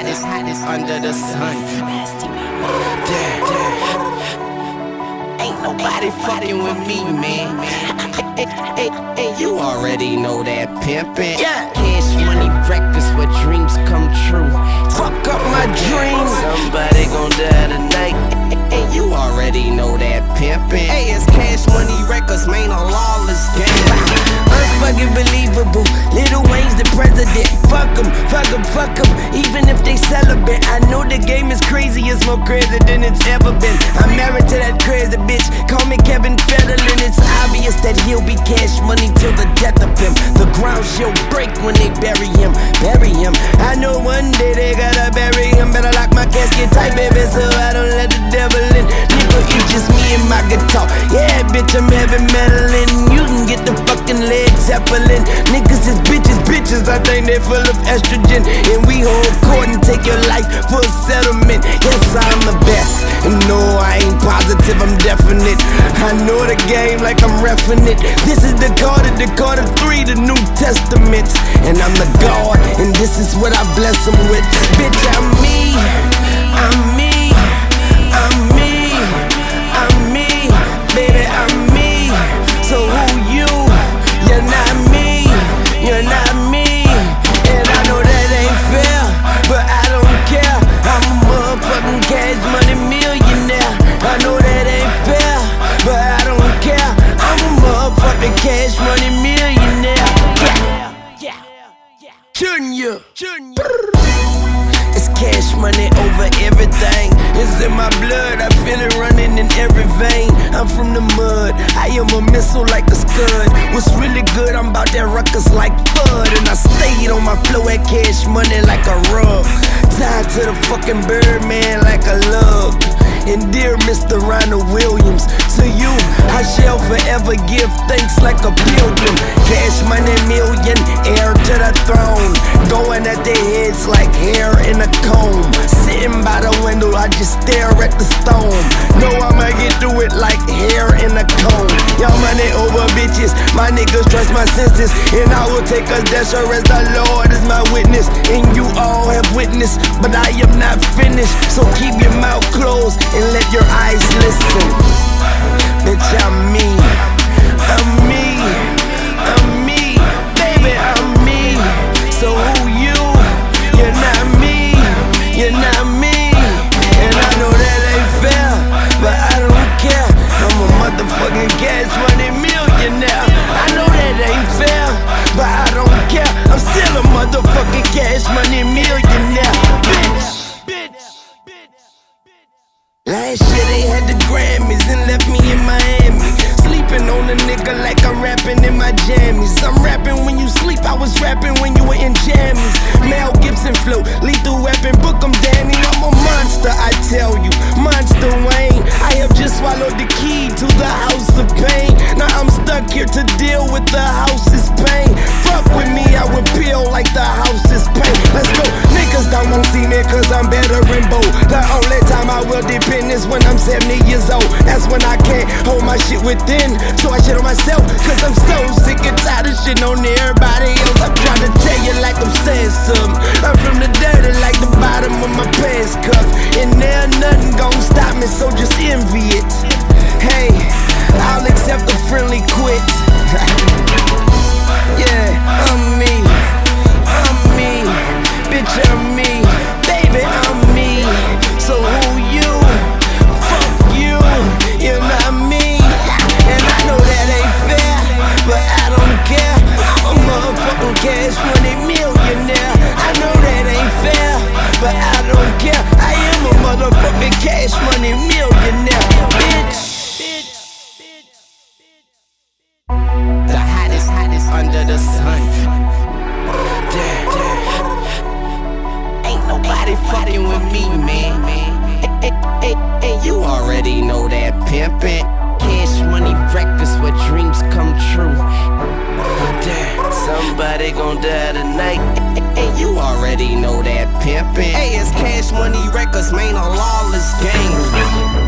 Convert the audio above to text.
hottest under the sun. Yeah. Ain't nobody fucking with me, man. Hey, you already know that pimpin'. Yeah. Cash money records where dreams come true. Fuck up my dreams. Somebody gon' die tonight. Hey, you already know that pimpin'. Hey, it's Cash Money Records, man, a lawless game. Unfucking believable. Lil Wayne's the president. Fuck 'em, fuck 'em, fuck 'em. Even if they celibate, I know the game is crazy. It's more crazy than it's ever been. I'm married to that crazy bitch. Call me Kevin Federline. It's obvious that he'll be Cash Money till the death of him. The ground she'll break when they bury him. Bury him. I know one day they gotta bury him. Better lock my casket tight, baby, so I don't let the devil in. Nigga, it's just me and my guitar. Yeah, bitch, I'm heavy metalin'. You can get the fucking Led Zeppelin. Niggas is bitches, I think they full of estrogen. And we hold court and take your life for a settlement. Yes, I'm the best. And no, I ain't positive, I'm definite. I know the game like I'm reffing it. This is the Carter 3, the New Testament. And I'm the God, and this is what I bless them with. Bitch, I'm me, I'm me, I'm me, I'm me, baby, I'm me. So who you? You're not me, you're not me. And I know that ain't fair, but I don't care. I'm a motherfucking Cash Money millionaire. I know that ain't fair, but I don't care. I'm a motherfucking Cash Money millionaire. Junior. It's Cash Money over everything. It's in my blood, I feel it running in every vein. I'm from the mud, I am a missile like a scud. What's really good, I'm about that ruckus like FUD. And I stayed on my flow at Cash Money like a rug. Tied to the fucking Birdman like a lug. And dear Mr. Ronald Williams, to you I shall forever give thanks like a pilgrim. Cash Money million, heir to the throne. Going at their heads like hair in a comb. Sitting by the window, I just stare at the storm. Know I'ma get through it like hair in a comb. Y'all money over bitches, my niggas trust my senses. And I will take us there, sure as the Lord is my witness. And you all have witnessed, but I am not finished. So keep your mouth closed and let your eyes listen. Bitch, I'm me, I'm me, I'm me, baby, I'm me. So who you? You're not me, you're not me. And I know that ain't fair, but I don't care. I'm a motherfucking Cash Money millionaire. I know that ain't fair, but I don't care. I'm still a motherfucking Cash Money millionaire. Bitch. Last year they had the Grammys and left me in Miami. Sleeping on a nigga like I'm rapping in my jammies. I'm rapping when you sleep, I was rapping when you were in jammies. Mel Gibson flow, lethal weapon, book 'em Danny. I'm a monster, I tell you, Monster Wayne. I have just swallowed the key to the house of pain. Now I'm stuck here to deal with the house's pain. Fuck with me, I would peel like the house is pain. Let's go, niggas don't wanna see me cause I'm better and bold. The only time I will depend is when I'm 70 years old. That's when I can't hold my shit within, so I shit on myself, cause I'm so sick and tired of shitting on everybody else. I'm trying to tell you like I'm saying something. I'm from the dirty like the bottom of my pants cuff. And there nothing gon' stop me, so just envy it. Hey, I'll accept a friendly quit. Yeah, I'm me, bitch, I'm me, baby, I'm me. So who you? Fuck you, you're not me. And I know that ain't fair, but I don't care. I'm a motherfucking Cash Money millionaire. I know that ain't fair, but I don't care. I am a motherfucking Cash Money millionaire, bitch. The hottest under the sun. Ain't nobody fucking with me, man. Hey, you already know that pimpin'. Cash Money Records where dreams come true. Somebody gon' die tonight. Hey, you already know that pimpin'. Hey, it's Cash Money Records, man, a lawless game.